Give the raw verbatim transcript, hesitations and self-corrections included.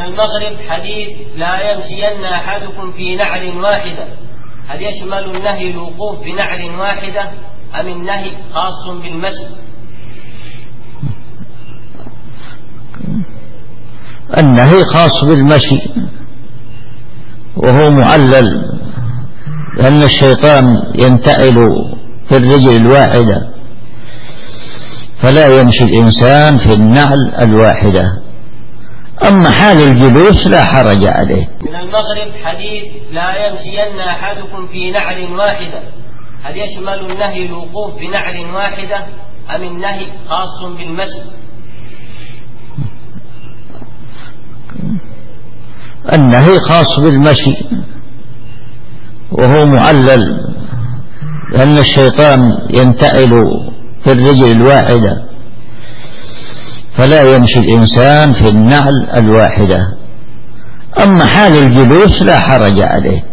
المغرب حديث لا يمشين أحدكم في نعل واحدة، هل يشمل النهي الوقوف بنعل واحدة أم النهي خاص بالمشي؟ النهي خاص بالمشي وهو معلل، لأن الشيطان ينتعل في الرجل الواحدة، فلا يمشي الإنسان في النعل الواحدة. أما حال الجلوس لا حرج عليه. من المغرب حديث لا يمشين أحدكم في نعل واحدة، هل يشمل النهي الوقوف بنعل واحدة أم النهي خاص بالمشي؟ النهي خاص بالمشي وهو معلل، لأن الشيطان ينتعل في الرجل الواحدة، فلا يمشي الإنسان في النعل الواحدة. أما حال الجلوس لا حرج عليه.